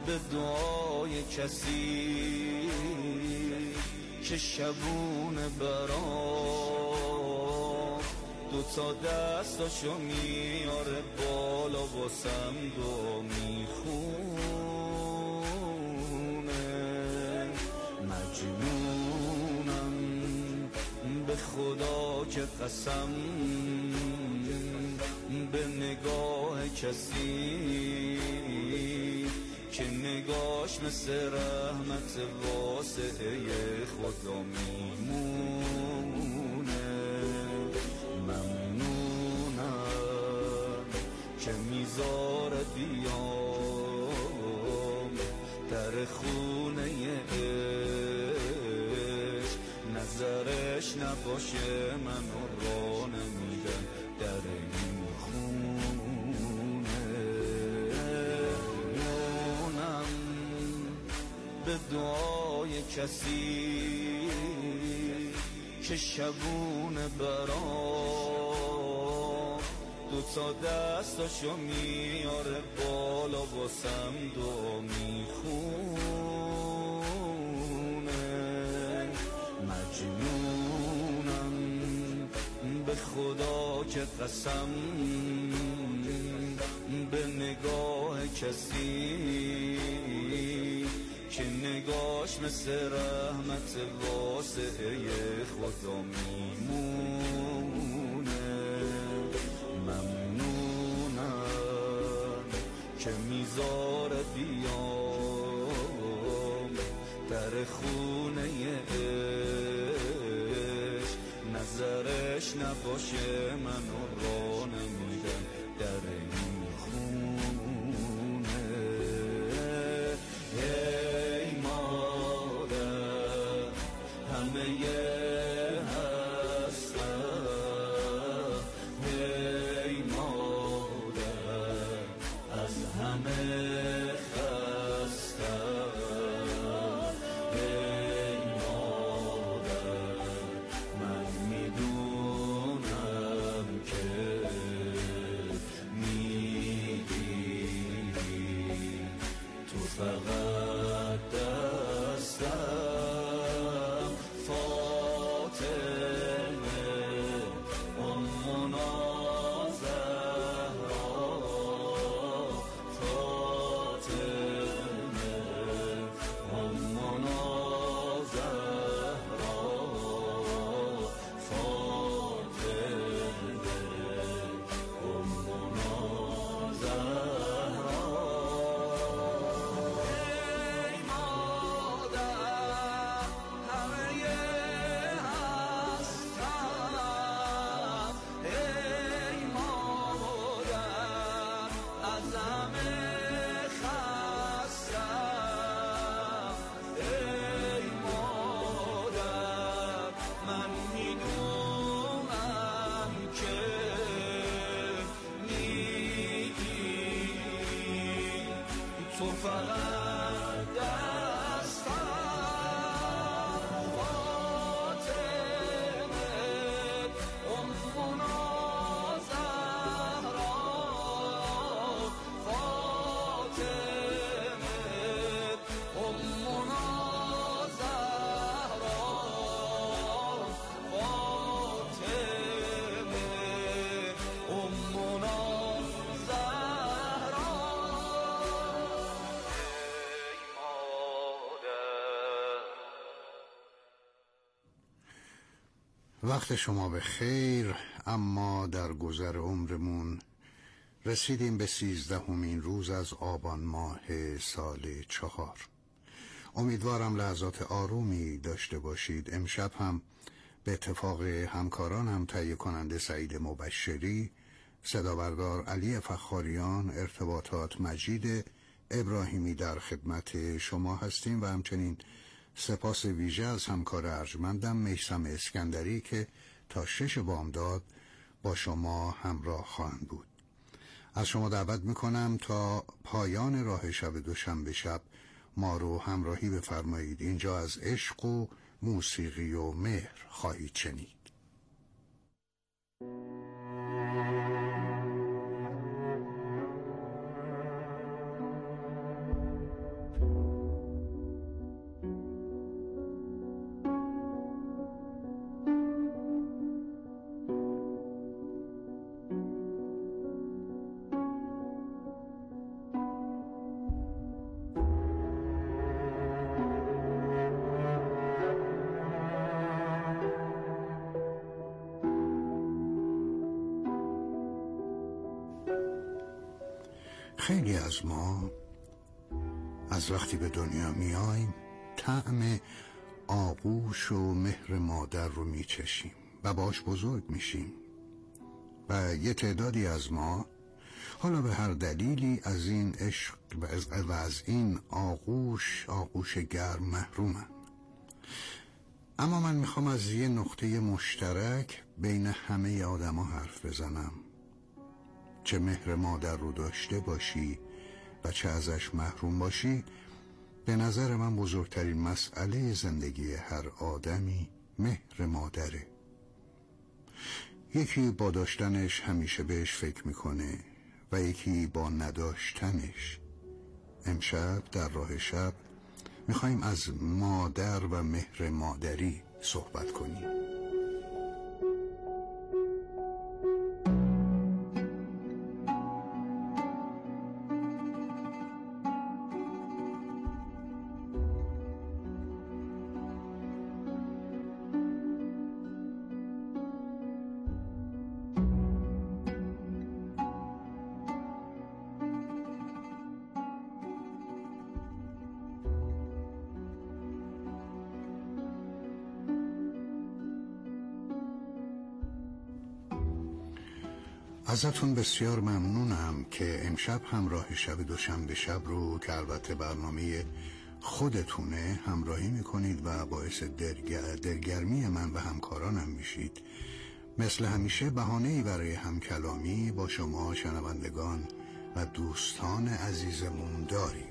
به دعای کسی که شبونه برام دوتا دستاشو میاره بالا واسم دو میخونه. مجنونم به خدا که قسم به نگاه کسی که نگاش مثل رحمت واسعه خدا میمونه. ممنونم که میذاره بیام در خونه عشق، نظرش نباشه منو را نمیدن در این خونه. مونم به دعای کسی که شبونه برام دوتا دستاشو میاره بالا واسم دو میخونه. مجنونم به خدا که قسم به نگاه کسی که نگاش مثل رحمت واسعه خدا میمونه. ممنونم که میذاره بیام در خونه عشق، نظرش نباشه منو را نمیدن در این خونه. ای مادر همه هستم، ای مادر از همه خستم. ای مادر من میدونم که میگیری تو فقط دستم. فاطمه امنا زهرا، فاطمه امنا زهرا، فاطمه امنا زهرا. ای مادر همه هستم، ای مادر از همه خستم. ای مادر من میدونم که میگی تو فقط دستم. فاطمه امنا زهرا، فاطمه امنا زهرا، فاطمه امنا زهرا. ای مادر. وقت شما به خیر. اما در گذر عمرمون رسیدیم به 13مین روز از آبان ماه سال 4. امیدوارم لحظات آرومی داشته باشید. امشب هم به اتفاق همکارانم تهیه کننده سعید مبشری، صدابردار علی فخاریان، ارتباطات مجید ابراهیمی در خدمت شما هستیم و همچنین سپاس ویژه از همکار ارجمندم میثم اسکندری که تا 6 بامداد با شما همراه خواهند بود. از شما دعوت میکنم تا پایان راه شب دوشنبه شب ما رو همراهی بفرمایید. اینجا از عشق و موسیقی و مهر خواهید شنید. خیلی از ما از وقتی به دنیا میاییم طعم آغوش و مهر مادر رو میچشیم و باش بزرگ میشیم و یه تعدادی از ما حالا به هر دلیلی از این عشق و از این آغوش گرم محرومن. اما من میخوام از یه نقطه مشترک بین همه آدم ها حرف بزنم. چه مهر مادر رو داشته باشی و چه ازش محروم باشی، به نظر من بزرگترین مسئله زندگی هر آدمی مهر مادره. یکی با داشتنش همیشه بهش فکر میکنه و یکی با نداشتنش. امشب در راه شب میخوایم از مادر و مهر مادری صحبت کنیم. ازتون بسیار ممنونم که امشب همراه شب دوشنبه شب رو که البته برنامه خودتونه همراهی میکنید و باعث دلگرمی من و همکارانم میشید. مثل همیشه بهانه‌ای برای همکلامی با شما شنوندگان و دوستان عزیزمون داریم.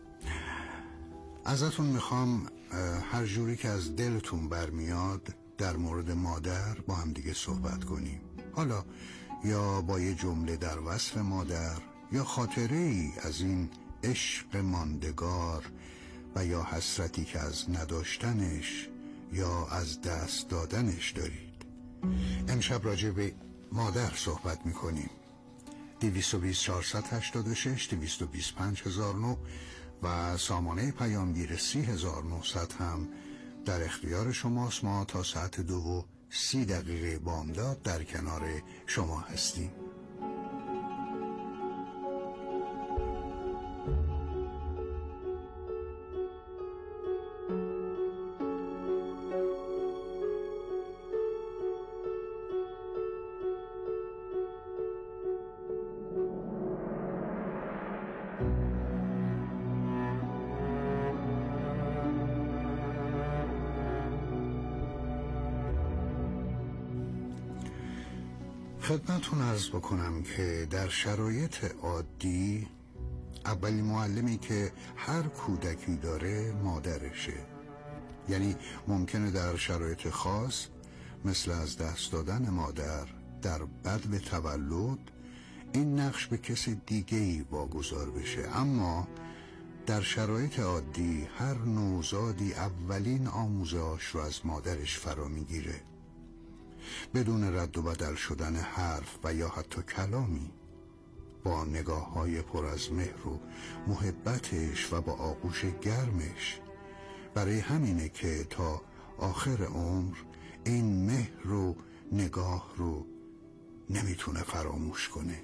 ازتون میخوام هر جوری که از دلتون برمیاد در مورد مادر با هم دیگه صحبت کنیم. حالا یا با یه جمله در وصف مادر یا خاطره ای از این عشق ماندگار و یا حسرتی که از نداشتنش یا از دست دادنش دارید. امشب راجع به مادر صحبت میکنیم. 220 486 225 1009 و سامانه پیامگیر 30900 هم در اختیار شماست. ما تا ساعت 2:30 بامداد در کنار شما هستیم. خدمتون عرض بکنم که در شرایط عادی اولین معلمی که هر کودکی داره مادرشه. یعنی ممکنه در شرایط خاص مثل از دست دادن مادر در بدو تولد این نقش به کسی دیگه‌ای واگذار بشه، اما در شرایط عادی هر نوزادی اولین آموزش رو از مادرش فرا میگیره، بدون رد و بدل شدن حرف و یا حتی کلامی، با نگاه‌های پر از مهر و محبتش و با آغوش گرمش. برای همینه که تا آخر عمر این مهر و نگاه رو نمیتونه فراموش کنه.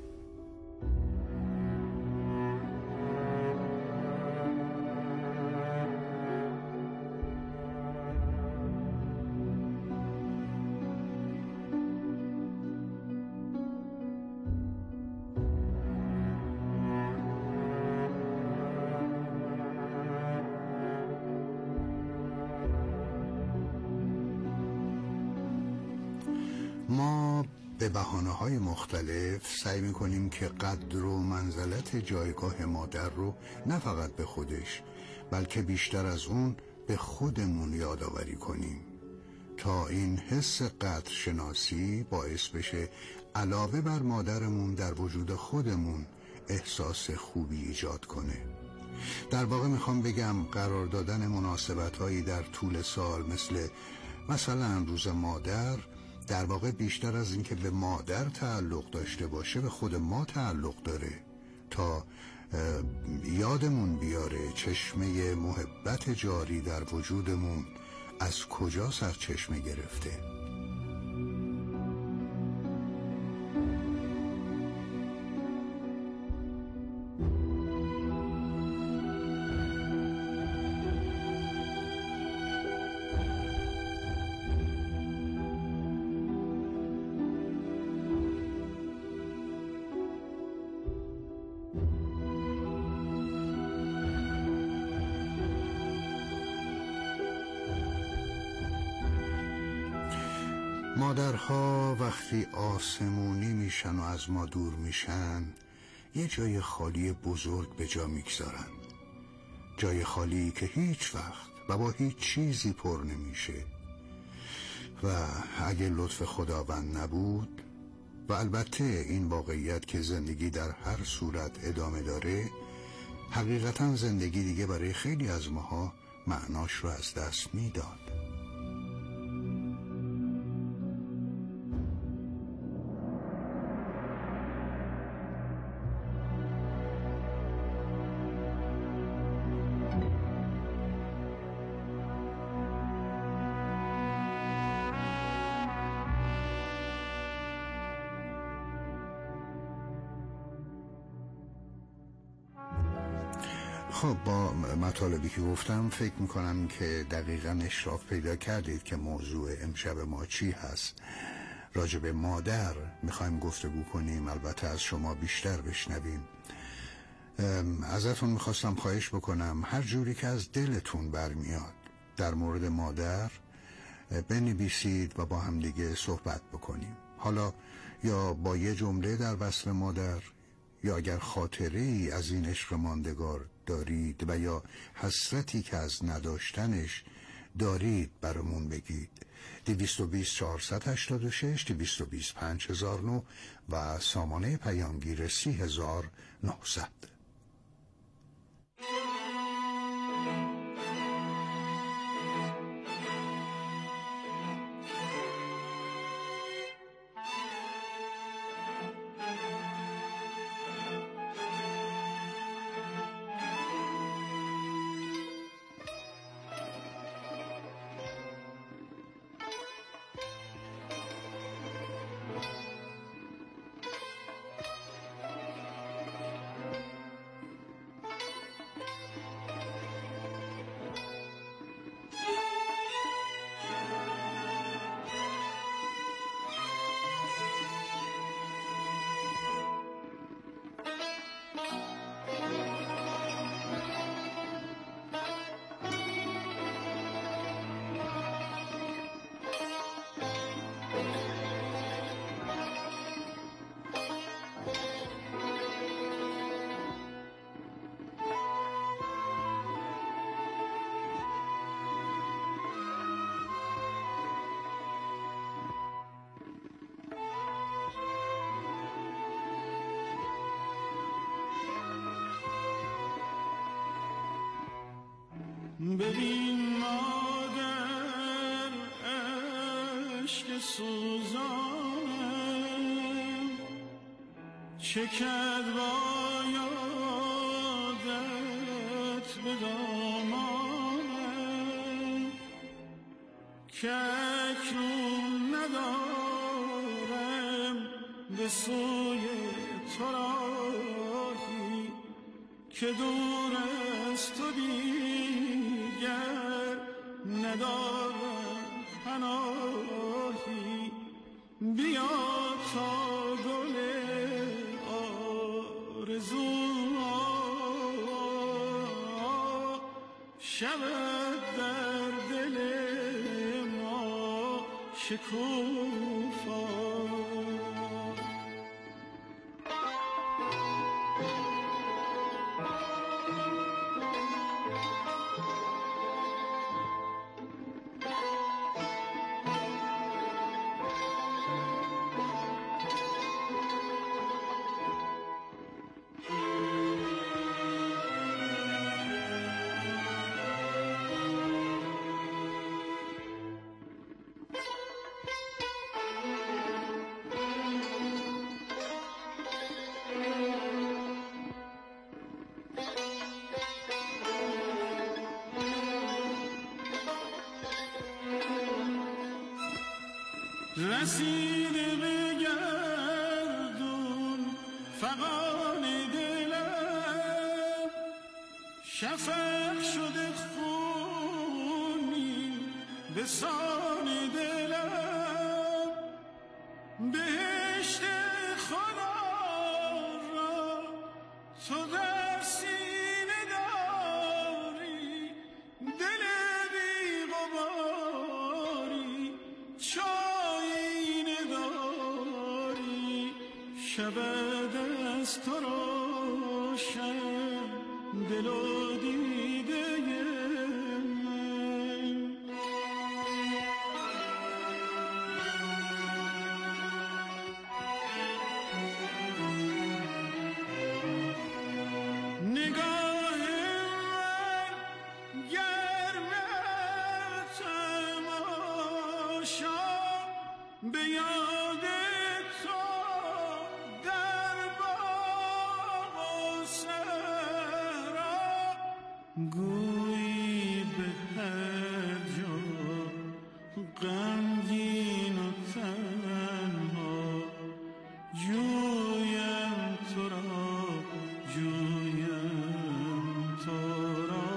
ما به بهانه‌های مختلف سعی می‌کنیم که قدر و منزلت جایگاه مادر رو نه فقط به خودش بلکه بیشتر از اون به خودمون یادآوری کنیم تا این حس قدر شناسی باعث بشه علاوه بر مادرمون در وجود خودمون احساس خوبی ایجاد کنه. در واقع میخوام بگم قرار دادن مناسبت‌هایی در طول سال مثلا روز مادر در واقع بیشتر از اینکه به مادر تعلق داشته باشه به خود ما تعلق داره تا یادمون بیاره چشمه محبت جاری در وجودمون از کجا سرچشمه گرفته. مادرها وقتی آسمونی میشن و از ما دور میشن یه جای خالی بزرگ به جا میگذارن، جای خالی که هیچ وقت و با هیچ چیزی پر نمیشه و اگه لطف خداوند نبود و البته این واقعیت که زندگی در هر صورت ادامه داره، حقیقتا زندگی دیگه برای خیلی از ماها معناش رو از دست میداد. خب با مطالبی که گفتم فکر میکنم که دقیقاً اشراف پیدا کردید که موضوع امشب ما چی هست. راجع به مادر میخوایم گفتگو کنیم، البته از شما بیشتر بشنویم. ازتون میخواستم خواهش بکنم هر جوری که از دلتون برمیاد در مورد مادر بنویسید و با هم دیگه صحبت بکنیم. حالا یا با یه جمله در وصف مادر، یا اگر خاطره ای از این عشق ماندگار دارید و یا حسرتی که از نداشتنش دارید برامون بگید. 220 486 220 5009 و سامانه پیامگیر 30900. ببین مادر عشق سوزانم چکد با یادت به دامانم که اکنون ندارم به سوی تو راهی که دور از تو ندارم پناهی. بیا تا گل آرزوها شود در دل ما شکوفا. رسیده به گردون فغان دلم شفق شده خونی به سان دلم بهشت خدا را تو در سینه داری دل بی غباری چایی شود از تو روشن دل و دیده من. نگاه من گرم تماشا به یاد تو در باغ و صحرا، گویی به هر جا غمگین و تنها، جویم تو را جویم تو را.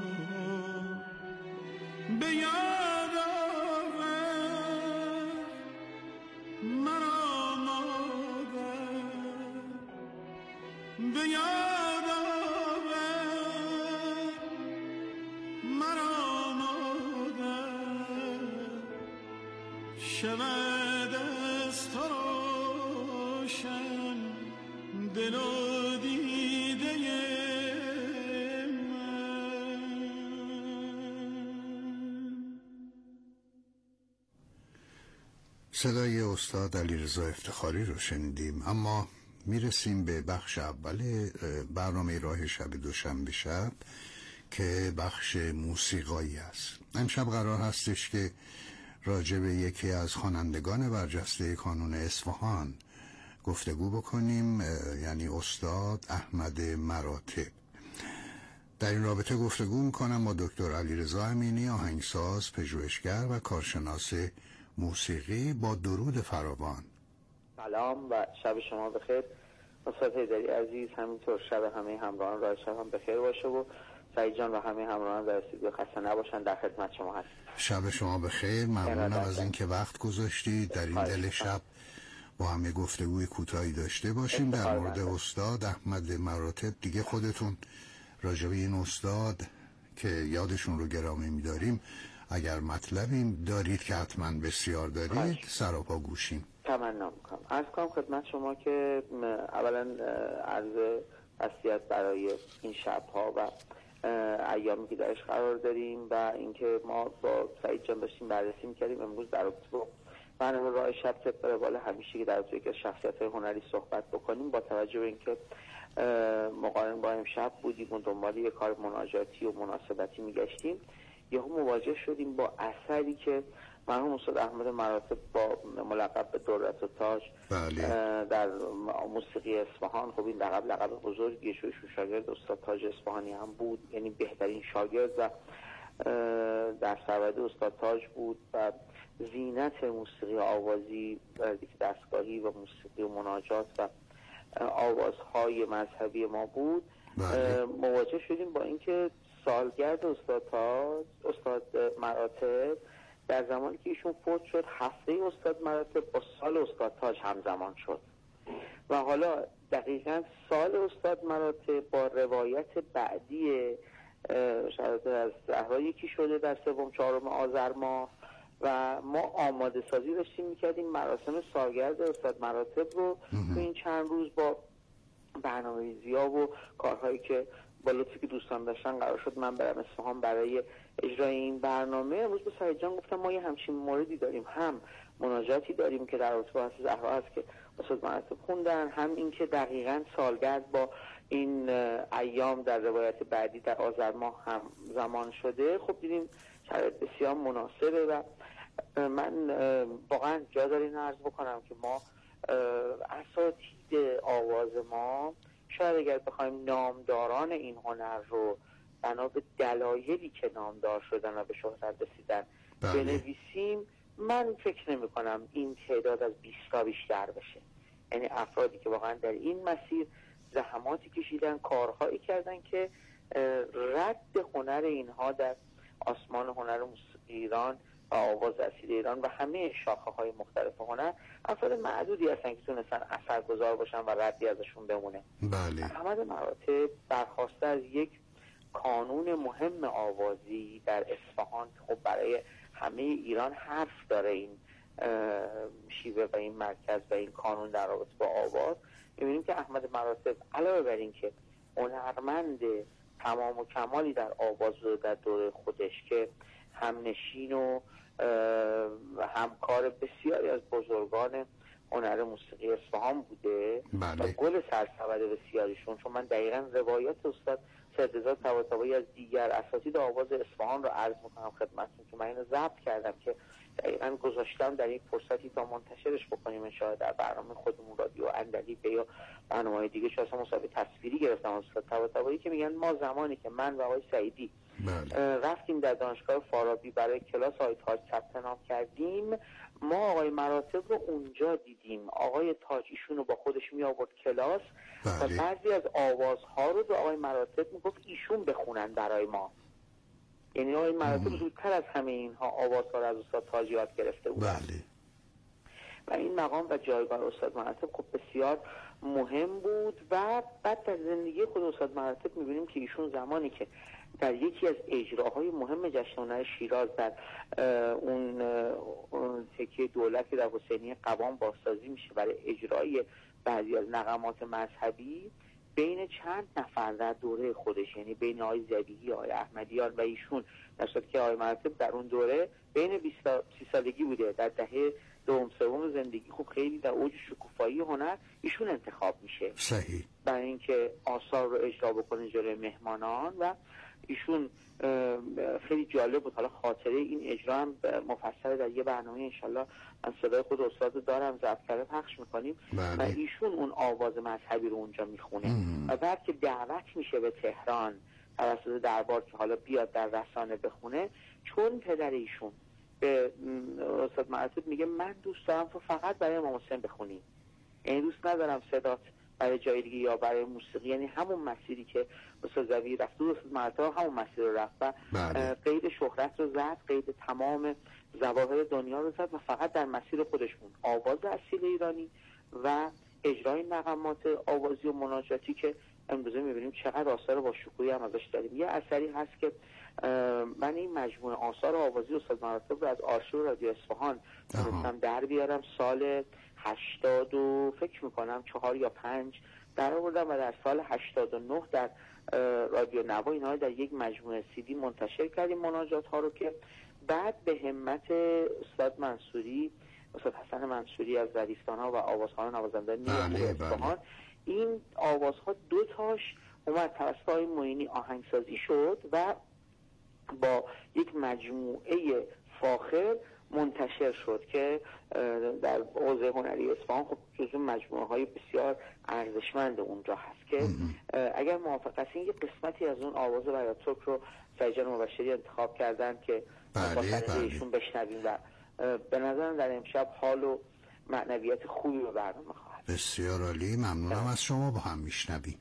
به یاد آور مرا مادر، به یاد آور مرا مادر، شود از تو روشن دل و دیده من. صدای استاد علیرضا افتخاری رو شنیدیم، اما میرسیم به بخش اول برنامه راه شب دوشنبه شب که بخش موسیقایی است. امشب قرار هستش که راجع به یکی از خوانندگان برجسته کانون اصفهان گفتگو بکنیم، یعنی استاد احمد مراتب. در این رابطه گفتگو میکنم با دکتر علیرضا امینی، آهنگساز، پژوهشگر و کارشناس موسیقی، با درود فراوان. سلام و شب شما بخیر استاد حیدری عزیز، همینطور شب همه همراهان راه شب هم بخیر باشه و سعید جان و همه همراهان در استودیو خسته نباشن. در خدمت شما هستم. شب شما بخیر، ممنونم از اینکه وقت گذاشتید در این دل شب با همه گفتگوی کوتاهی داشته باشیم در مورد استاد احمد مراتب. دیگه خودتون راجع به این استاد که یادشون رو گرامی می‌داریم اگر مطلبی دارید که حتما بسیار دارید سراپا گوشیم. تمنا میکنم. عرض کنم خدمت شما که اولا عرض تسلیت برای این شب‌ها و ایامی که درش قرار داریم و اینکه ما با سعید جان داشتیم بررسی می‌کردیم امروز در رابطه با برنامه راه شب طبق روال همیشه که در رابطه با شخصیت‌های هنری صحبت بکنیم، با توجه به اینکه مقارن با امشب بودیم و دنبال یک کار مناجاتی و مناسبتی می‌گشتیم، یهو مواجه شدیم با اثری که مرحوم استاد احمد مراتب با ملقب به دولت و تاج در موسیقی اصفهان، خب این لقب بزرگیه، شاگرد استاد تاج اصفهانی هم بود، یعنی بهترین شاگرد و در سرود استاد تاج بود و زینت موسیقی آوازی دستگاهی و موسیقی و مناجات و آوازهای مذهبی ما بود. مواجه شدیم با اینکه سالگرد استاد مراتب در زمانی که ایشون فوت شد، هفته استاد مراتب با سال استاد تاج همزمان شد و حالا دقیقاً سال استاد مراتب با روایت بعدی شرایط از زهرا یکی شده در 3-4 آذر ماه و ما آماده سازی داشتیم میکردیم مراسم سالگرد استاد مراتب رو تو این چند روز با برنامه‌ریزی‌ها و کارهایی که با لطفی که دوستان داشتن قرار شد من برم اصفهان برای اجرای این برنامه. امروز به سعید جان گفتم ما یه همچین موردی داریم، هم مناجاتی داریم که در رابطه با زهرا هست که استاد مراتب خوندن، هم این که دقیقاً سالگرد با این ایام در روایت بعدی در آذر ماه هم زمان شده. خب دیدیم شرایط بسیار مناسبه و من واقعا جا داره این عرض بکنم که ما اساتید آواز ما شاید اگر بخوایم نامداران این هنر رو بنا به دلایلی که نامدار شدن و به شهرت رسیدن بنویسیم، من فکر نمی کنم این تعداد از 20 تا بیشتر بشه. یعنی افرادی که واقعا در این مسیر زحماتی کشیدن، کارهایی کردن که رد هنر اینها در آسمان هنر موسیقی ایران و آواز اصیل ایران و همه شاخه‌های مختلف هنر افراد معدودی هستن که تونستن اثرگذار باشن و ردی ازشون بمونه. بله. احمد مراتب برخواسته از یک کانون مهم آوازی در اصفهان، خب برای همه ایران حرف داره این شیوه و این مرکز و این کانون در رابطه با آواز، می‌بینیم که احمد مراتب علاوه بر این که هنرمند تمام و کمالی در آواز بود در دوره خودش که همنشین و همکار بسیاری از بزرگان هنر موسیقی اصفهان بوده بله. و گل سرسبد بسیاریشون، چون من دقیقا روایت استاد سیدرضا طباطبایی از دیگر اساتید آواز اصفهان رو عرض میکنم خدمتتون که من اینو ضبط کردم که دقیقا گذاشتم در یک فرصتی تا منتشرش بکنیم انشاءالله در برنامه خودمون رادیو اندلیب یا برنامه‌های دیگه، چون اصلا مسابقه تصویری گرفتم از استاد طباطبایی که میگن ما زمانی که من و آقای سعیدی رفتیم در دانشگاه فارابی برای کلاس آقای تاج ثبت نام کردیم، ما آقای مراتب رو اونجا دیدیم. آقای تاج ایشون رو با خودش می آورد کلاس و بعضی از آوازها رو به آقای مراتب میگفت ایشون بخونن برای ما. یعنی آقای مراتب زودتر از همه اینها آوازها رو از استاد تاج یاد گرفته بود. بله. و این مقام و جایگاه استاد مراتب خب بسیار مهم بود. و بعد در زندگی خود استاد مراتب میبینیم که ایشون زمانی که در یکی از اجراهای مهم جشن هنر شیراز در اون تکیه دولت در حسینیه قوام بازسازی میشه برای اجرای بعضی از نغمات مذهبی، بین چند نفر در دوره خودش، یعنی بین آقای زبیحی، آقای احمدیان و ایشون، در صورتی که آقای مراتب در اون دوره بین 20 تا 30 سالگی بوده، در دهه دوم سوم زندگی، خب خیلی در اوج شکوفایی هنر ایشون انتخاب میشه صحیح برای اینکه آثار رو اجرا بکنه جلوی مهمانان. و ایشون خیلی جالب بود. حالا خاطره این اجرا هم مفصل در یه برنامه انشالله من صدای خود استاد دارم ضبط کرده پخش میکنیم. و ایشون اون آواز مذهبی رو اونجا میخونه و بعد که دعوت میشه به تهران توسط دربار که حالا بیاد در رسانه بخونه، چون پدر ایشون به استاد مراتب میگه من دوست دارم تو فقط برای امام حسین بخونی، یعنی دوست ندارم صدات برای جای دیگه یا برای موسیقی، یعنی همون مسیری که استاد زوی رفت استاد مراتب همون مسیر رو رفت و قید شهرت رو زد، قید تمام ظواهر دنیا رو زد و فقط در مسیر خودش موند، آواز اصیل ایرانی و اجرای نغمات آوازی و مناجاتی که امروزه میبینیم چقدر آثار با شکوهی هم ازش داریم. یه اثری هست که من این مجموعه آثار آوازی استاد مراتب رو از آرشیو رادیو اصفهان تونستم در بیارم، سال 80 و فکر میکنم 4 یا 5 در آوردم و در سال 89 در رادیو نوا اینها در یک مجموعه CD منتشر کردیم مناجات ها رو، که بعد به همت استاد منصوری، استاد حسن منصوری از ردیفتان ها و آوازخوان نوازندگان اصفهان، این آوازها 2 تاش اومد توسط آقای معینی آهنگسازی شد و با یک مجموعه فاخر منتشر شد که در حوزه هنری اصفهان خب جزو مجموعه های بسیار ارزشمند اونجا هست که اگر موافق هستین یه قسمتی از اون آواز بیاترک رو سعید مبشری انتخاب کردن که ایشون بشنویم و به نظرم در امشب حال و معنویت خوبی به برنامه خواهد. بسیار عالی، ممنونم از شما، با هم میشنویم.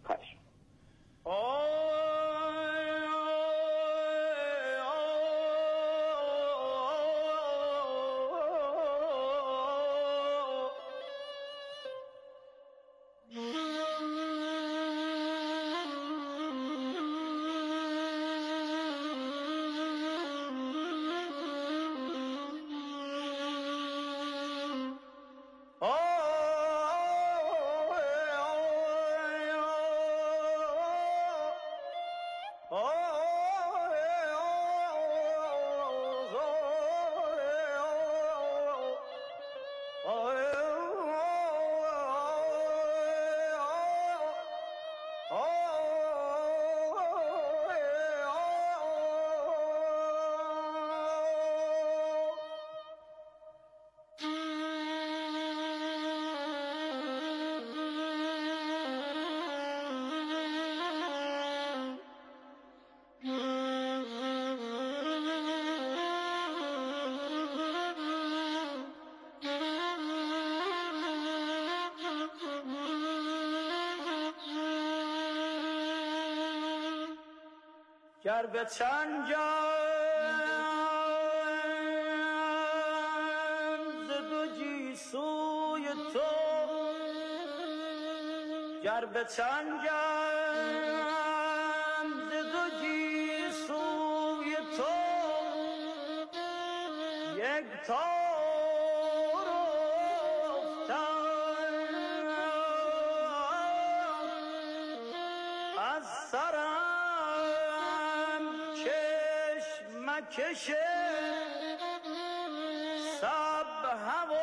گر به چنگم ز دو گیسوی تو، گر به چنگم ز دو گیسوی تو، یک تار افتم کشه سب هوا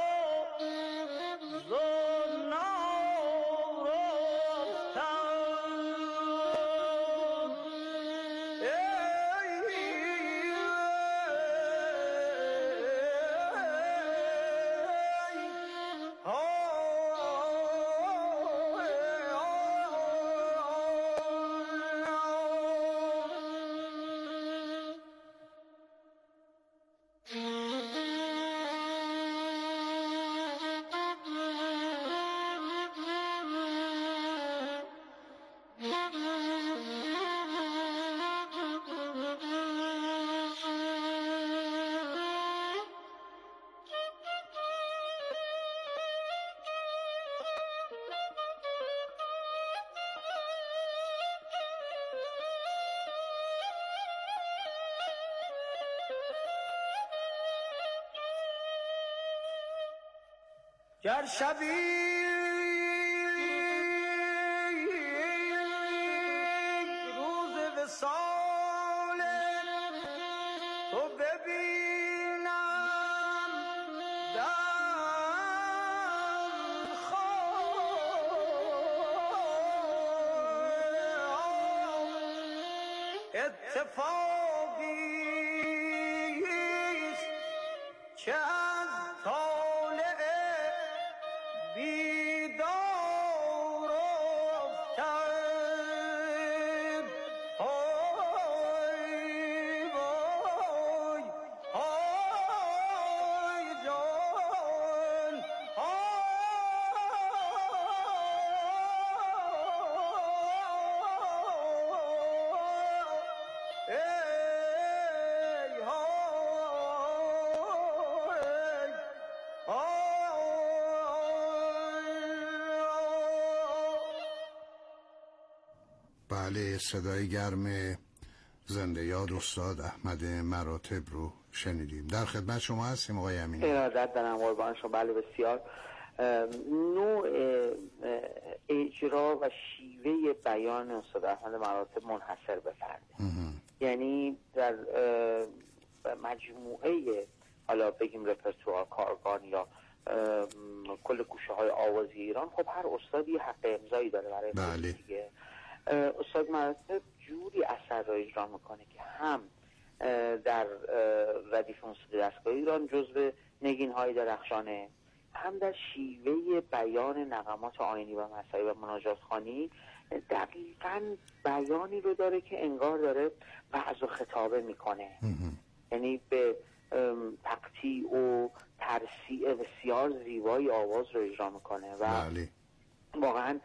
گر شبی روز وصال تو ببینم در خواب اتفاقیست که از طالع بیدار افتد های وای های جان بله، صدای گرم زنده یاد استاد احمد مراتب رو شنیدیم. در خدمت شما هستیم آقای امینی. ارادت دارم قربان شما. بله بسیار. نوع اجرا و شیوه بیان استاد احمد مراتب منحصر به فرده. یعنی در مجموعه حالا بگیم رپرتوار کارگان یا کل گوشه های آوازی ایران، خب هر استادی یه حق امضایی داره برای بله. دیگه. استاد مراتب جوری اثر را اجرا میکنه که هم در ردیف موسیقی دستگاه ایران جزو نگین های درخشانه، هم در شیوه بیان نغمات آیینی و مذهبی و مناجات خوانی دقیقاً بیانی رو داره که انگار داره وعظ و خطابه میکنه. یعنی به تقطیع و ترصیع بسیار زیبایی آواز رو اجرا میکنه و بله. واقعاً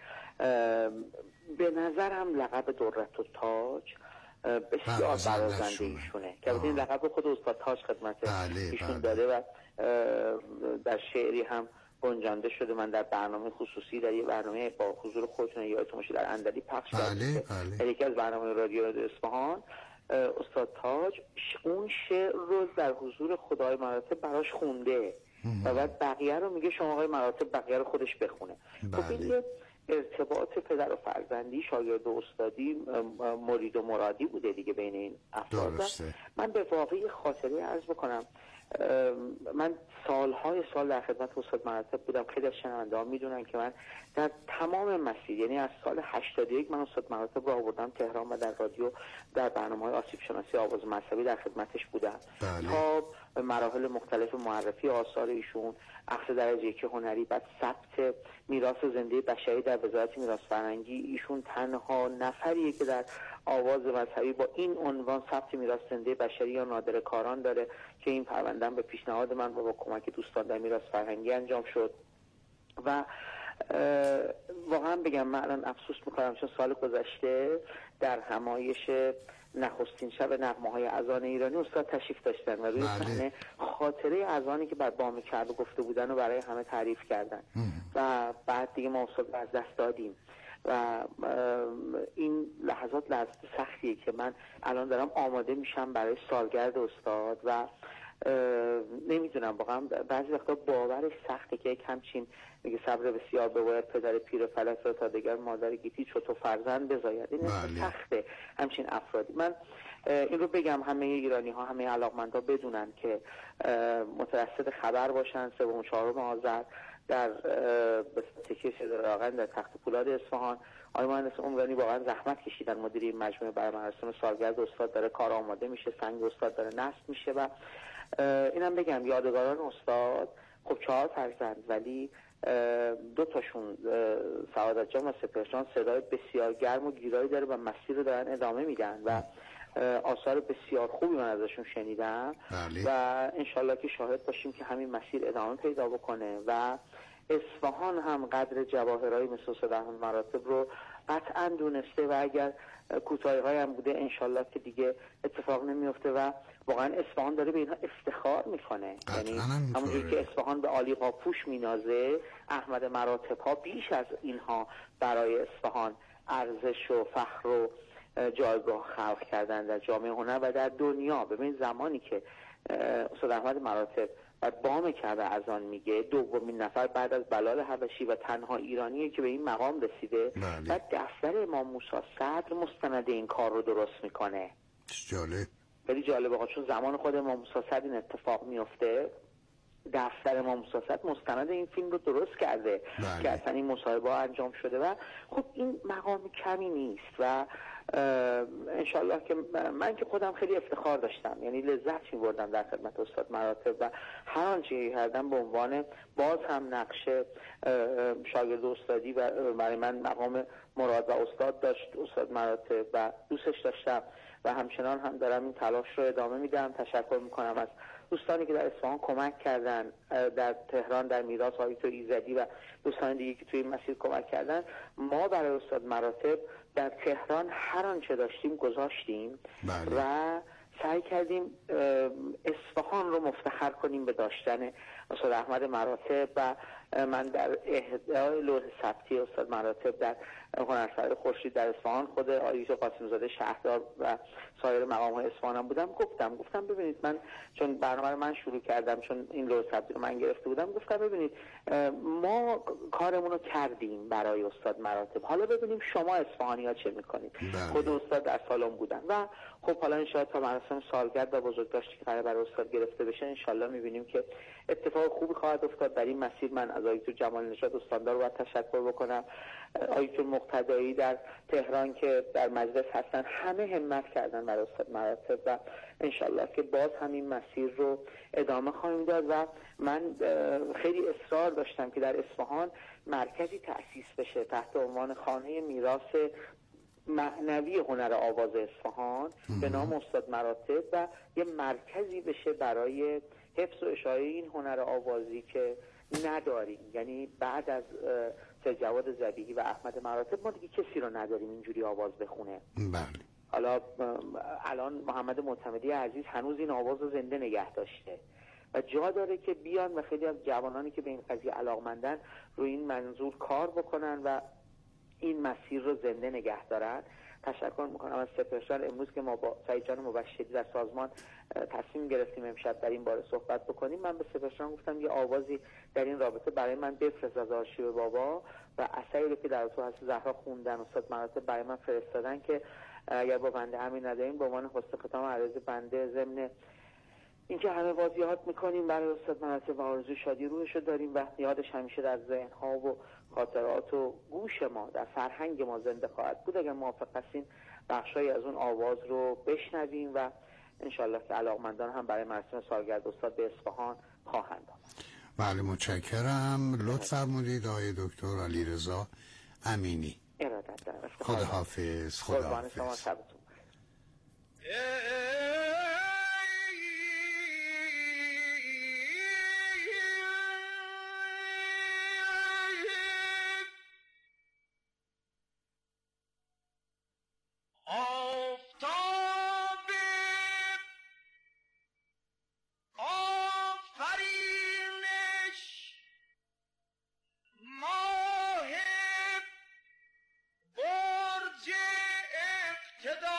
به نظرم لقب درت و تاج بسیار برازنده ایشونه که این لقب خود استاد تاج خدمت ایشون داده و در شعری هم گنجانده شده. من در برنامه خصوصی در یه برنامه با حضور خودتون یادتون باشه در اندلی پخش کردم، یکی از برنامه رادیو اصفهان، استاد تاج اون شعر رو در حضور خدای مراتب براش خونده و بعد بقیه رو میگه شما آقای مراتب بقیه رو خودش بخونه. خب این یه ارتباط پدر و فرزندی، شاگرد و استادی، مرید و مرادی بوده دیگه بین این افراد. من به واقعی خاطره عرض بکنم، من سالهای سال در خدمت استاد مراتب بودم. خیلی از شنونده‌ها میدونن که من در تمام مسیر، یعنی از سال 81 من استاد مراتب رو آوردم تهران و در رادیو در برنامه‌های آسیب شناسی آواز مذهبی در خدمتش بودم تا مراحل مختلف معرفی آثار ایشون، اخذ درجه یک هنری، بعد ثبت میراث زنده بشری در وزارت میراث فرهنگی. ایشون تنها نفریه که در آواز مذهبی با این عنوان ثبت میراث زنده بشری یا نادر کاران داره که این پرونده‌ام به پیشنهاد من و با کمک دوستان در میراث فرهنگی انجام شد. و واقعا بگم من الان افسوس میکنم چون سال گذشته در همایش نخستین شب نغمه‌های اذان ایرانی استاد تشریف داشتن و روی صحنه خاطره اذانی که بر بام کعبه گفته بودن رو برای همه تعریف کردن و بعد دیگه ما استاد از دست دادیم و این لحظات سختیه که من الان دارم آماده میشم برای سالگرد استاد و نمیدونم واقعا بعضی وقتا باورش سخته که یک همچین میگه صبر بسیار بباید پدر پیر فلک را تا دیگر مادر گیتی چطور فرزند بزاید. این سخته همچین افرادی. من این رو بگم همه ایرانی ها، همه علاقمندان بدونن که مترصد خبر باشن. 3 و 4 آذر در تکیه شده در تخت پولاد اصفهان. آقای مهندس عمرانی واقعا زحمت کشیدن، مدیر این مجموعه، برای مراسم سالگرد استاد داره کار آماده میشه، سنگ استاد داره نصب میشه. و اینم بگم یادگاران استاد خب 4 فرزند، ولی 2 تاشون سعادت جان و سپهر صدای بسیار گرم و گیرایی داره و مسیر رو دارن ادامه میدن و آثار بسیار خوبی من ازشون شنیدم و انشالله که شاهد باشیم که همین مسیر ادامه پیدا بکنه و اصفهان هم قدر جواهرهای مثل استاد احمد مراتب رو قطعا دونسته و اگر کوتاهی‌های هم بوده انشالله که دیگه اتفاق نمیفته و واقعا اصفهان داره به اینها افتخار میکنه. یعنی همونجوری که اصفهان به عالی قاپوش مینازه، احمد مراتب ها بیش از اینها برای اصفهان ارزش و فخر و جایگاه خلق کردن در جامعه هنر و در دنیا. ببین زمانی که استاد احمد مراتب و بام کعبه اذان میگه، دومین نفر بعد از بلال حبشی و تنها ایرانیه که به این مقام رسیده و دفتر امام موسی صدر مستند این کار رو درست میکنه. جالب، خیلی جالبه چون زمان خود امام موسی صدر این اتفاق میفته، دفتر امام موسی صدر مستند این فیلم رو درست کرده که اصلا این مصاحبه انجام شده و خب این مقام کمی نیست و انشالله که من که خودم خیلی افتخار داشتم، یعنی لذت می‌بردم در خدمت استاد مراتب و هر آنچه کردم به عنوان باز هم نقش شاگرد استادی و برای من مقام مراد و استاد داشت استاد مراتب و دوستش داشتم و همچنان هم دارم این تلاش رو ادامه میدم. تشکر میکنم از دوستانی که در اصفهان کمک کردن، در تهران در میراث آیت ایزدی و دوستان دیگه که توی این مسیر کمک کردن. ما برای استاد مراتب در تهران هر آنچه داشتیم گذاشتیم و سعی کردیم اصفهان رو مفتخر کنیم به داشتن استاد احمد مراتب و من در اهدای لوح ثبتی استاد مراتب در هنرسرای خورشید در اصفهان، خود آقای قاسم زاده شهردار و سایر مقام‌های اصفهانم بودم، گفتم ببینید، من چون برنامه رو من شروع کردم، چون این لوح ثبتی رو من گرفته بودم، گفتم ببینید ما کارمون رو کردیم برای استاد مراتب، حالا ببینیم شما اصفهانی‌ها چه می‌کنید. خود استاد در سالن بودن و خب حالا ان شاءالله تا مراسم سالگرد و بزرگداشتی که قرار برای استاد گرفته بشه ان شاءالله می‌بینیم که اتفاق خوبی خواهد افتاد در این مسیر. من از آقای جمال نژاد استاندار رو باید تشکر بکنم، آقای مقتدایی در تهران که در مجلس هستن، همه همت کردن برای استاد مراتب و انشالله که باز همین مسیر رو ادامه خواهیم داد و من خیلی اصرار داشتم که در اصفهان مرکزی تأسیس بشه تحت عنوان خانه میراث معنوی هنر آواز اصفهان به نام استاد مراتب و یه مرکزی بشه برای حفظ و اشاعه این هنر آوازی که نداریم. یعنی بعد از سید جواد ذبیحی و احمد مراتب ما دیگه کسی رو نداریم اینجوری آواز بخونه. بله. حالا الان محمد معتمدی عزیز هنوز این آواز رو زنده نگه داشته و جا داره که بیان و خیلی از جوانانی که به این قضیه علاقمندن روی این منظور کار بکنن و این مسیر رو زنده نگه دارن. تشکر میکنم از سپهر. امروز که ما با سعید جان مبشری در سازمان تصمیم گرفتیم امشب در این باره صحبت بکنیم، من به سپهر گفتم یه آوازی در این رابطه برای من بفرست از آرشیو بابا و اثری رو که در تو هست زهرا خوندن استاد مراتب برای من فرستادن که اگر با بنده همین نداریم به عنوان حسن ختام عرض بنده ضمن اینکه همه واضیحات میکنیم برای استاد مراتب و آرزوی شادی روحش رو داریم و یادش همیشه در ذهن‌ها و خاطرات و گوش ما در فرهنگ ما زنده خواهد بود. اگر موافق هستین بخشایی از اون آواز رو بشنویم و انشالله که علاقمندان هم برای مراسم سالگرد استاد به اصفهان خواهند آمد. بله متشکرم. لطف فرمودید آقای دکتر علیرضا امینی. ارادت دارم. خداحافظ. قربان شما، شبتون برج اقتدار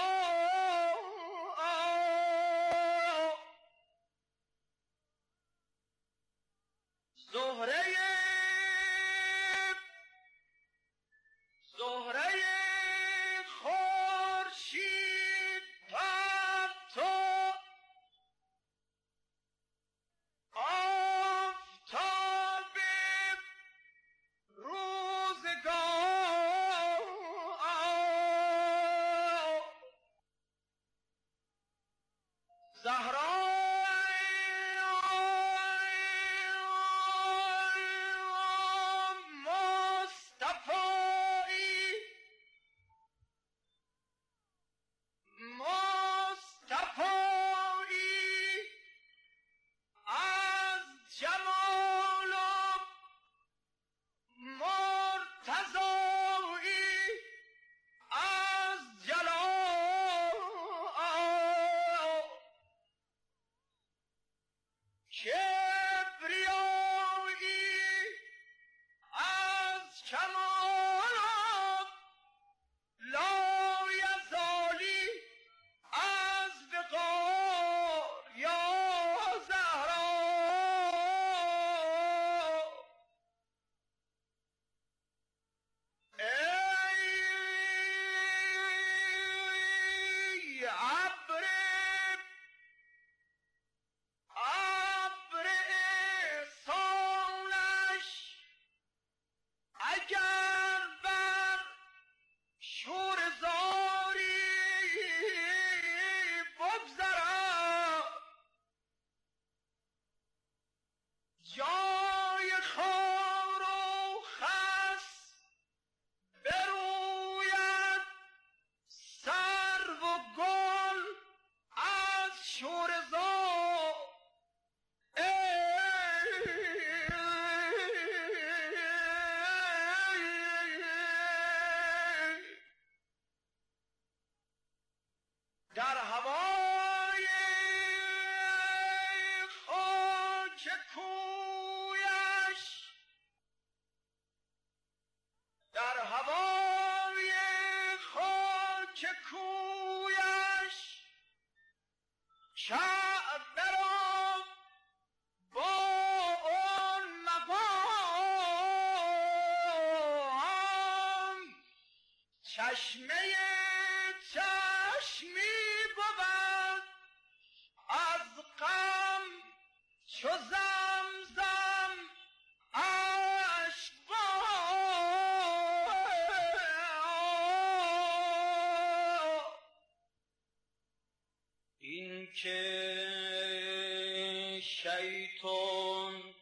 شیطان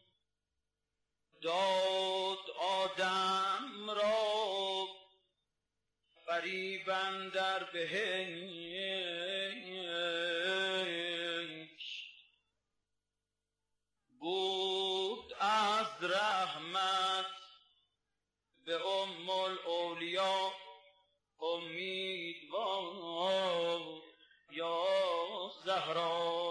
داد آدم را فریب اندر بهشت، بود از رحمت به ام الاولیا امیدوار یا زهرا.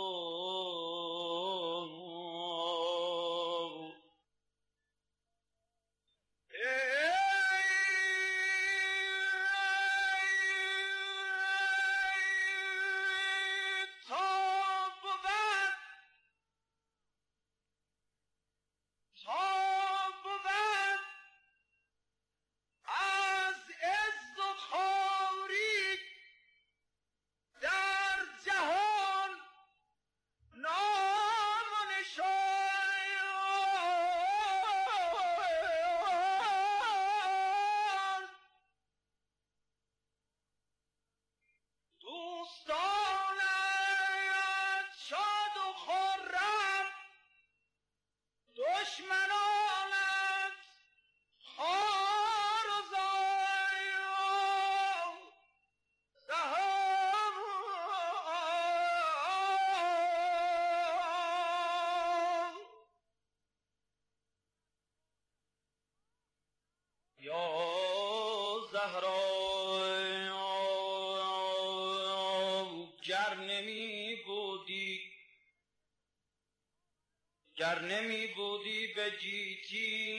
گر نمی بودی به جیتی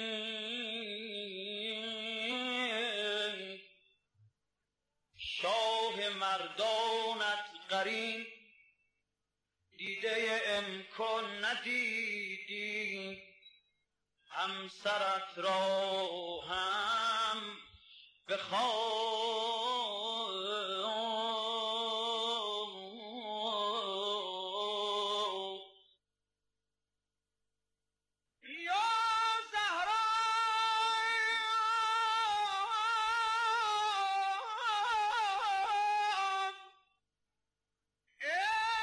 شاه مردانت قرین، دیده امکان ندیدی همسرت را هم بخواه. Yeah!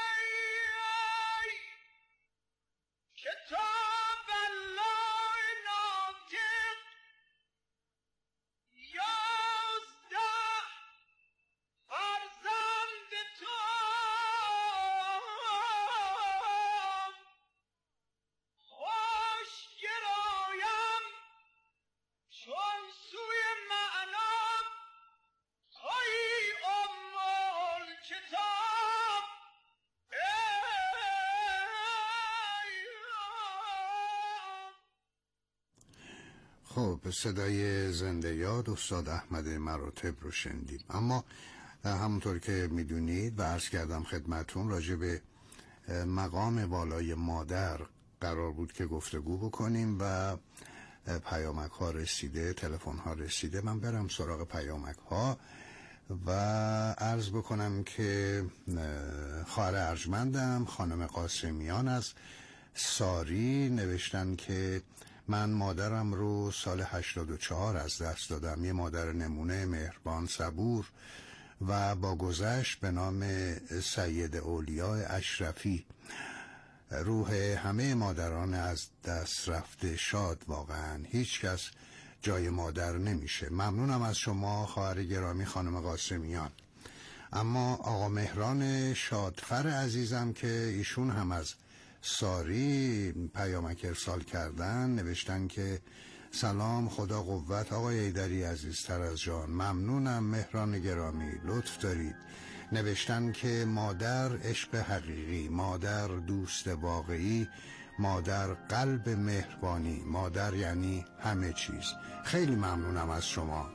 خب صدای زنده یاد استاد احمد مراتب رو شنیدیم. اما همونطور که میدونید و عرض کردم خدمتون، راجع به مقام والای مادر قرار بود که گفتگو بکنیم و پیامک ها رسیده، تلفن ها رسیده. من برم سراغ پیامک ها و عرض بکنم که خواهر ارجمندم خانم قاسمیان از ساری نوشتن که من مادرم رو سال 84 از دست دادم. یه مادر نمونه، مهربان، صبور و با گذشت به نام سید اولیاء اشرفی. روح همه مادران از دست رفته شاد. واقعا هیچ کس جای مادر نمیشه. ممنونم از شما خواهر گرامی خانم قاسمیان. اما آقا مهران شادفر عزیزم که ایشون هم از ساری پیامک ارسال کردن، نوشتن که سلام، خدا قوت آقای ایدری عزیزتر از جان. ممنونم مهران گرامی، لطف دارید. نوشتن که مادر عشق حقیقی، مادر دوست واقعی، مادر قلب مهربانی، مادر یعنی همه چیز. خیلی ممنونم از شما.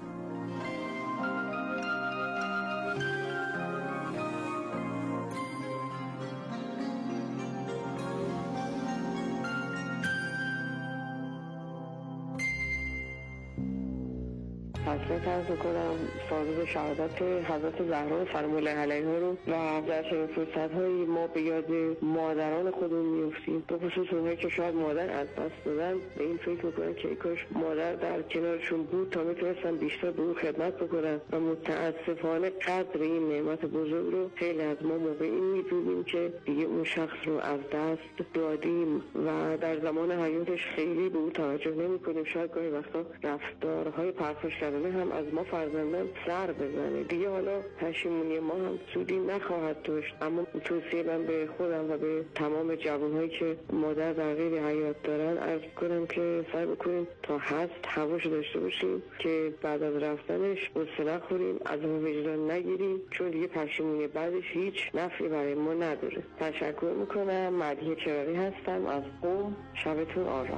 حضرت عرض کنم صاحب شهادت حضرت زهرا سلام الله علیها رو و در چنین فرصت‌هایی ما به یاد مادران خودمون می‌افتیم، به خصوص اونهایی که شاید مادر از دست دادن. به این فکر می‌کنن که کاش مادر در کنارشون بود تا میتونستن بیشتر به اون خدمت بکنن و متاسفانه قدر این نعمت بزرگ رو خیلی از ما موقع این می‌دونیم که دیگه اون شخص رو از دست دادیم و در زمان حیاتش خیلی به اون توجه نمی‌کنیم. شاید گاهی وقتا رفتارهای پرخاشگرانه هم از ما فرزندان سر بزنه. دیگه حالا پشیمونی ما هم سودی نخواهد داشت. اما توصیه من به خودم و به تمام جوانهایی که مادر در غیر حیات دارن عرض کنم که سعی بکنیم تا هست هواشو داشته باشیم که بعد از رفتنش غصه نخوریم، از اون وجدان نگیریم، چون دیگه پشیمونی بعدش هیچ نفعی برای ما نداره. تشکر میکنم. مدیحه چراغی هستم از قم. شبتون آرام.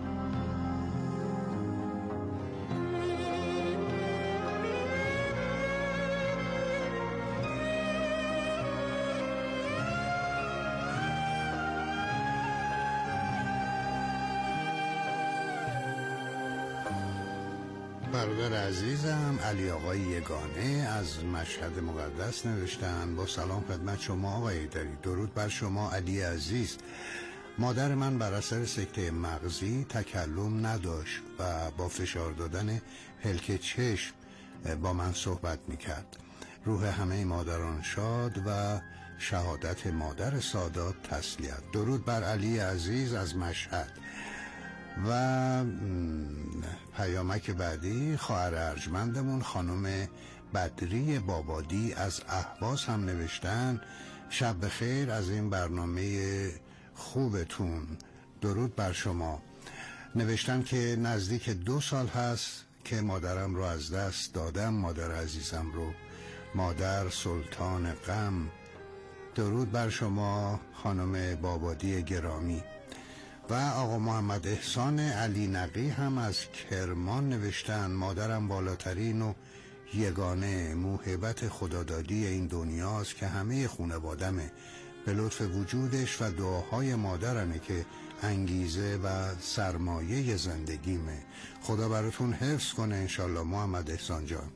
برادر عزیزم علی آقای یگانه از مشهد مقدس نوشتن با سلام خدمت شما آقای ایدری. درود بر شما علی عزیز. مادر من بر اثر سکته مغزی تکلم نداشت و با فشار دادن پلک چشم با من صحبت میکرد. روح همه مادران شاد و شهادت مادر سادات تسلیت. درود بر علی عزیز از مشهد. و پیامک بعدی خواهر ارجمندمون خانم بدری بابادی از اهواز هم نوشتن شب بخیر از این برنامه خوبتون. درود بر شما. نوشتن که نزدیک 2 سال هست که مادرم رو از دست دادم، مادر عزیزم رو، مادر سلطان غم. درود بر شما خانم بابادی گرامی. و آقا محمد احسان علی نقی هم از کرمان نوشتن مادرم بالاترین و یگانه موهبت خدادادی این دنیاست که همه خانوادمه. به لطف وجودش و دعاهای مادرمه که انگیزه و سرمایه زندگیمه. خدا براتون حفظ کنه انشالله محمد احسان جان.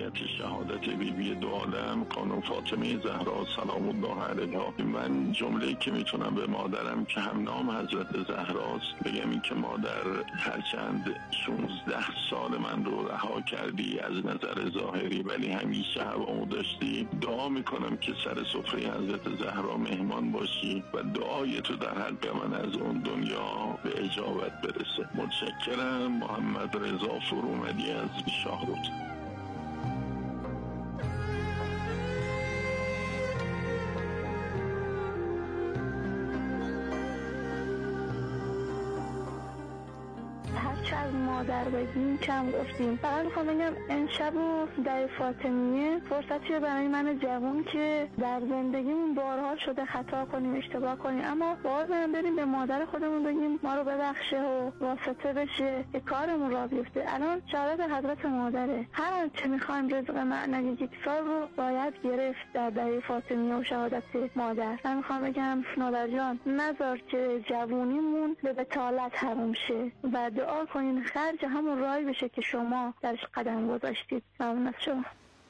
روایت شهادت بیبی دو عالم خانم فاطمه زهرا سلام الله علیها، من جمله‌ای که میتونم به مادرم که هم نام حضرت زهراست بگم این که مادر هرچند 16 سال من رو رها کردی از نظر ظاهری ولی همیشه هوامو داشتی، دعا میکنم که سر سفره حضرت زهرا مهمان باشی و دعای تو در حق من از اون دنیا به اجابت برسه. متشکرم. محمد رضا فرومدی از شاهرود. هرچه از مادر بگیم کم گفتیم. فقط میخوام بگم امشب و در فاطمیه فرصتیه برای من جوان که در زندگیمون بارها شده خطا کنیم، اشتباه کنیم، اما باز بریم به مادر خودمون بگیم ما رو ببخشه و واسطه بشه که کارمون را بیفته. الان شهادت حضرت مادره، هر آنچه میخوایم رزق معنوی یک سال رو باید گرفت در فاطمیه و شهادت مادر. من میخوام بگم مادر جان نذار که جوونیمون به بطالت حرام شه و دعا کنین خرج همون راهی بشه که شما درش قدم گذاشتید. ممنون از شما.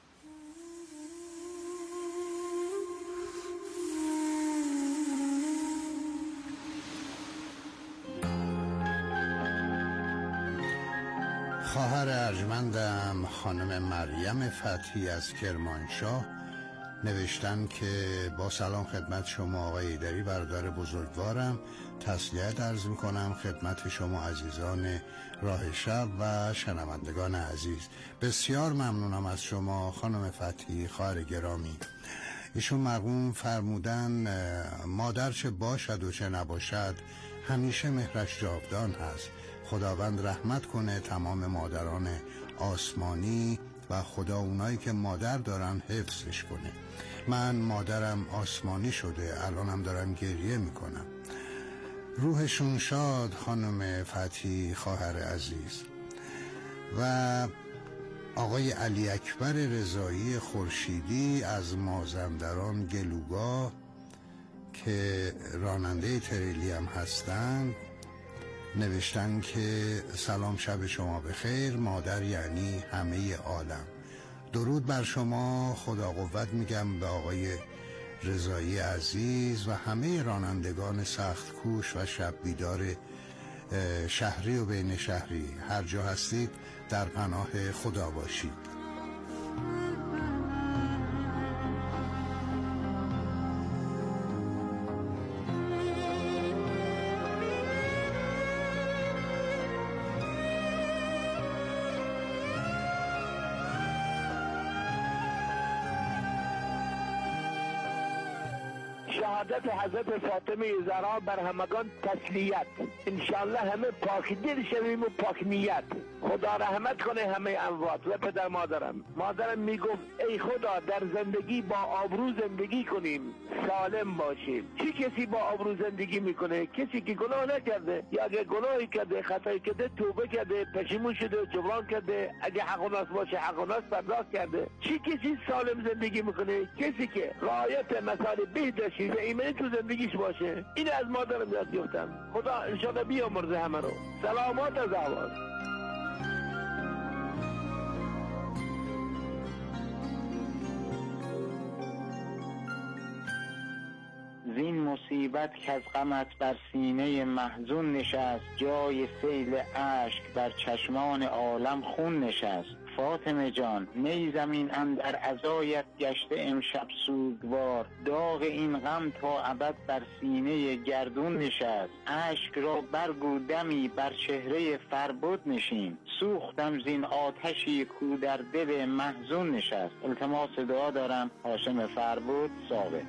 خواهر ارجمندم خانم مریم فتحی از کرمانشاه نوشتن که با سلام خدمت شما آقای ایدری، برادر بزرگوارم، تسلیت عرض میکنم خدمت شما عزیزان راه شب و شنوندگان عزیز. بسیار ممنونم از شما خانم فتحی، خواهر گرامی. ایشون مرحوم فرمودن مادر چه باشد و چه نباشد همیشه مهرش جاودان هست. خداوند رحمت کنه تمام مادران آسمانی و خدا اونایی که مادر دارن حفظش کنه. من مادرم آسمانی شده، الانم دارم گریه میکنم. روحشون شاد خانم فتحی خواهر عزیز. و آقای علی اکبر رضایی خورشیدی از مازندران گلوگاه که راننده تریلی هم هستند نوشتن که سلام شب شما بخیر، مادر یعنی همه عالم. درود بر شما، خدا قوت میگم به آقای رضایی عزیز و همه رانندگان سخت کوش و شب بیدار شهری و بین شهری. هر جا هستید در پناه خدا باشید. شهادت حضرت فاطمه زهرا بر همگان تسلیت. انشالله همه پاک دل شویم و پاک نیت. خدا رحمت کنه همه اموات و پدر مادرم میگفت ای خدا در زندگی با آبرو زندگی کنیم، سالم باشیم. چه کسی با آبرو زندگی میکنه؟ کسی که گناه نکرده یا اگه گناهی کرده، خطایی کرده، توبه کرده، پشیمون شده، جبران کرده، اگه حق و ناس باشه حق و ناس پرداخت کرده. چه کسی سالم زندگی میکنه؟ کسی که رعایت مسائل بهداشتی و ایمنی تو زندگیش باشه. این از مادرم یاد گرفتم. خدا انشاءالله بیامرزه همه رو. سلامات از احوال. زین مصیبت که از غمت بر سینه محزون نشست، جای سیل اشک بر چشمان عالم خون نشست. فاطمه جان نی زمین اندر عزایت گشته امشب سوگوار، داغ این غم تا ابد بر سینه گردون نشست. اشک را برگو دمی بر چهره فربد نشین، سوختم زین آتشی کو در دل محزون نشست. التماس دعا دارم. هاشم فربد، ثابت.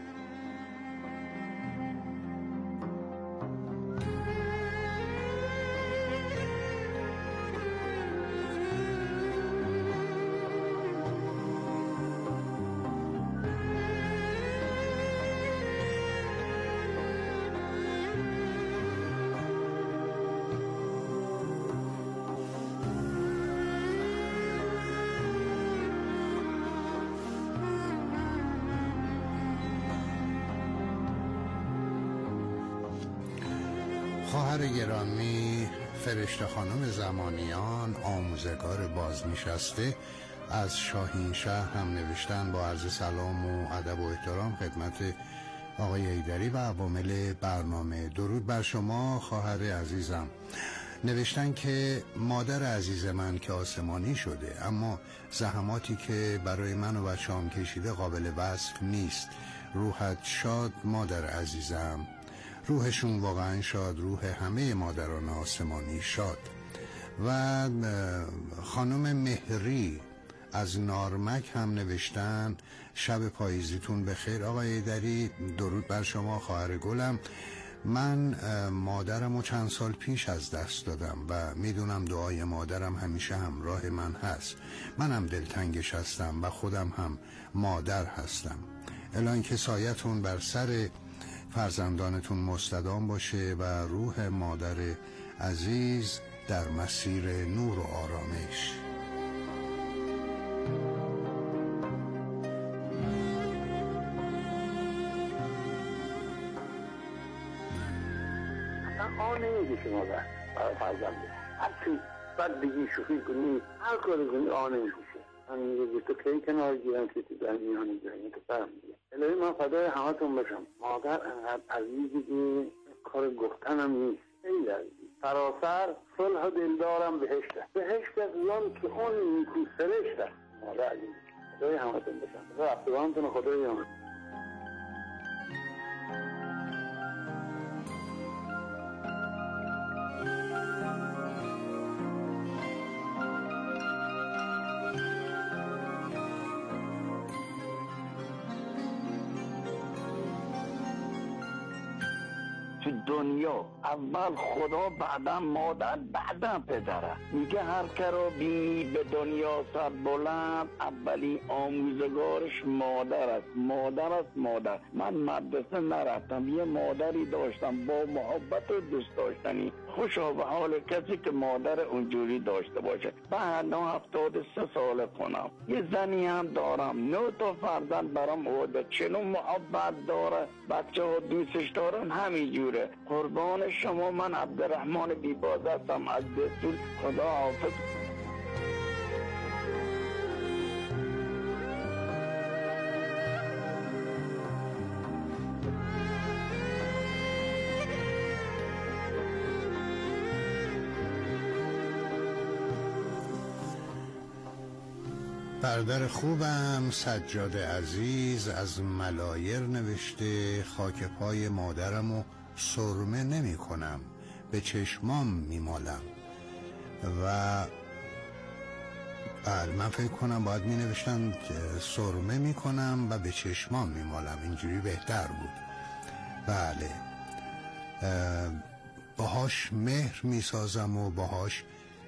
خواهر گرامی فرشته خانم زمانیان، آموزگار بازنشسته از شاهینشهر هم نوشتن با عرض سلام و ادب و احترام خدمت آقای حیدری و عوامل برنامه. درود بر شما خواهر عزیزم. نوشتن که مادر عزیز من که آسمانی شده، اما زحماتی که برای من و بچه‌ام کشیده قابل وصف نیست. روحت شاد مادر عزیزم، روحشون واقعا شاد، روح همه مادران آسمانی شاد. و خانم مهری از نارمک هم نوشتن شب پاییزیتون بخیر آقای حیدری. درود بر شما خواهر گلم. من مادرم رو چند سال پیش از دست دادم و میدونم دعای مادرم همیشه همراه من هست. منم دلتنگش هستم و خودم هم مادر هستم. الان که سایتون بر سر فرزندانتون مستدام باشه و روح مادر عزیز در مسیر نور و آرامش. آن نمیگه شما برای فرزنده هرچی بعد بگی شوخی کنی هر کاری کنی آن نمیگه. من میگه تو کی کنار گیرم که تو در میانه گیرم تو فرم میگه. الهی من فدای همتون باشم. مادر انقدر عزیزی که کار گفتنم نیست. خیلی عزیزی. سراسر صلح دلدارم بهشت است. بهشت است یان که اون نیکو سرشت است. مادر عزیزی. فدای همتون باشم. رفتگانتون خدای همتون. تو دنیا اول خدا، بعدا مادر، بعدا پدره. میگه هر که رو بینی به دنیا سر بلند اولی آموزگارش مادر است. مادر است مادر. من مدرسه نرفتم، یه مادری داشتم با محبت و دوست داشتنی. خوشا به حال کسی که مادر اونجوری داشته باشه. بعد 73 سال کنم، یه زنی هم دارم، 9 تا فرزند برام آورده. چنون محبت داره، بچه ها دوستش دارن، همینجوره. قربان شما. من عبدالرحمن بیباز هستم از دستور. خدا حافظ. برادر خوبم سجاد عزیز از ملایر نوشته خاک پای مادرم و سرمه نمی کنم، به چشمام می مالم. و من فکر کنم باید می نوشتن سرمه می کنم و به چشمام می مالم، اینجوری بهتر بود. بله، باهاش مهر می سازم و باهاش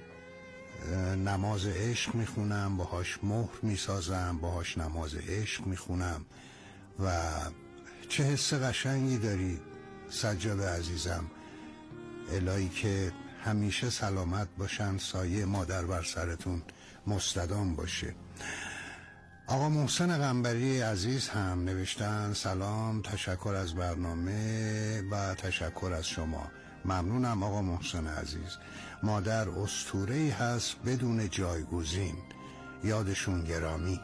نماز عشق میخونم، باهاش مهر میسازم، باهاش نماز عشق میخونم. و چه حس قشنگی داری سجاد عزیزم. الهی که همیشه سلامت باشن، سایه مادر بر سرتون مستدام باشه. آقا محسن قنبری عزیز هم نوشتن سلام، تشکر از برنامه و تشکر از شما. ممنونم آقا محسن عزیز. مادر اسطوره‌ای هست بدون جایگزین، یادشون گرامی.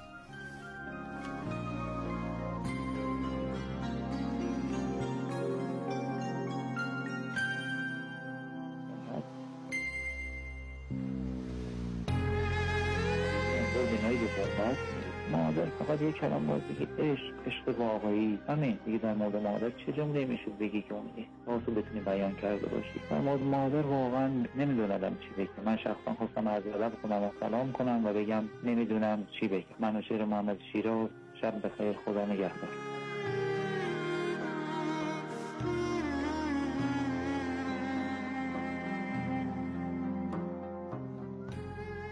مادر فقط یک کلام باید بگید عشق واقعی، همین دیگه. در مورد مادر چه جمله میشه بگی که اون واسه بتونی بیان کرده باشی. در مورد مادر واقعا نمیدونم چی بگم. من شخصا خواستم از ادب کنم و سلام کنم و بگم نمیدونم چی بگم. من شعر محمد شیراز. شب بخیر، خدا نگهدار.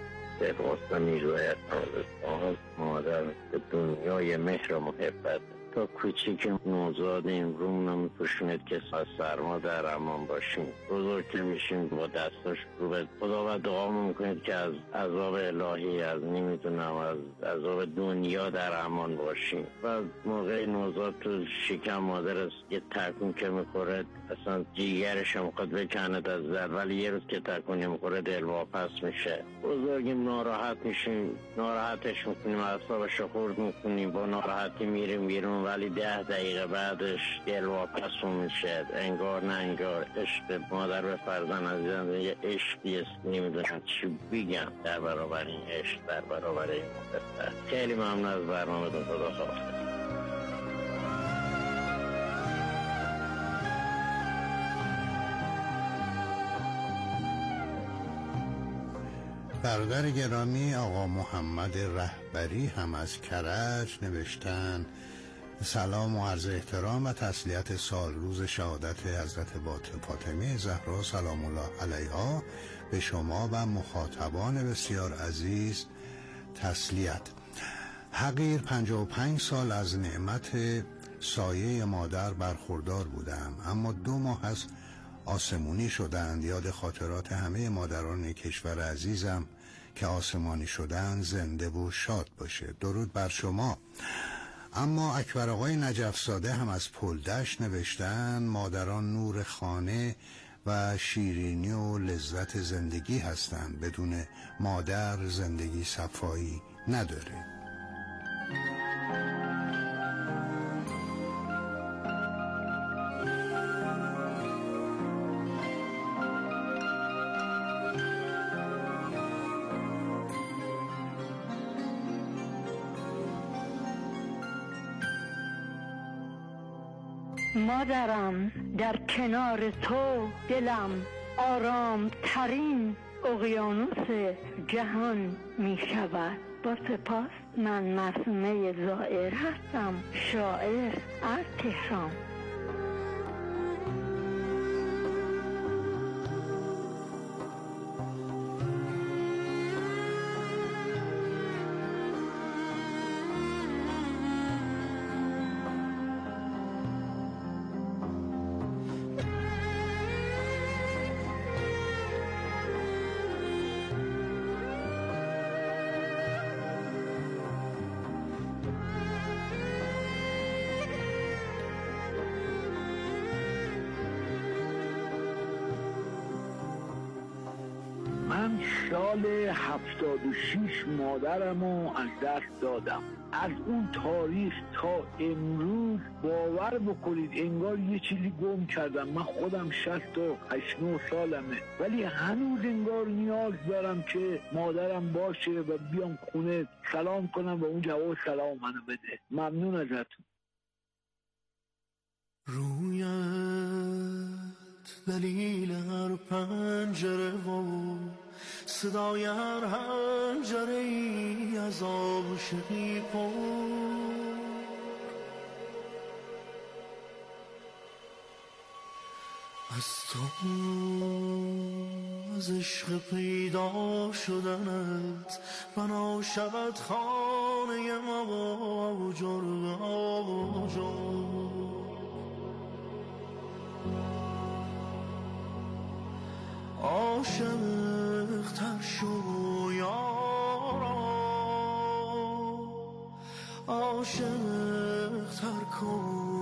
سپاس و نیروی از مادر به دنیای مهر و محبت. تا کوچیک نوزادیم روم نمیپوشونید که از سرما در امان باشیم. بزرگ که میشیم با دستاش رو به خدا و دعا میکنید که از عذاب الهی، از نمیدونم از عذاب دنیا در امان باشیم. و موقع نوزاد تو شکم مادر یه تکون که میخوره اصلا جیگرش هم خود بکند از درد، ولی یه روز که تکونی میخوره دلواپس میشه. بزرگیم ناراحت میشیم، ناراحتش میکنیم، اعصابش خورد میکنیم، با ناراحتی میریم بیرون، ولی 10 دقیقه بعدش دلواپس میشه. انگار نه انگار. عشق مادر به فرزند عزیزم یه عشقی نمیدونم چی بگم در برابر این عشق، در برابر این محبت. خیلی ممنون از برنامه دو. خدا خواهد. برادر گرامی آقا محمد رهبری هم از کرج نوشتن: سلام و عرض احترام و تسلیت سال روز شهادت حضرت فاطمه زهرا سلام الله علیها به شما و مخاطبان بسیار عزیز تسلیت. حقیر 55 سال از نعمت سایه مادر برخوردار بودم، اما 2 ماه از آسمونی شدند. یاد خاطرات همه مادران کشور عزیزم که آسمانی شدند زنده و شاد باشه. درود بر شما. اما اکبر آقای نجف زاده هم از پلدشت نوشتن: مادران نور خانه و شیرینی و لذت زندگی هستند، بدون مادر زندگی صفایی نداره. مادرم در کنار تو دلم آرام ترین اقیانوس جهان می شود. با سپاس، من معصومه زائر هستم، شاعر از تهران. من سال 76 مادرمو از دست دادم. از اون تاریخ تا امروز باور بکنید انگار یه چیزی گم کردم. من خودم 68 سالمه، ولی هنوز انگار نیاز دارم که مادرم باشه و بیام خونه سلام کنم و اون جواب سلام منو بده. ممنون ازتون. رویت دلیل هر پنجره و صدای هر حنجره ای از عاشقی پر، از تو، از عشق پیدا شدنت بنا شود خانه ما آجر به آجر. عاشق تر شو یارا، عاشق تر کن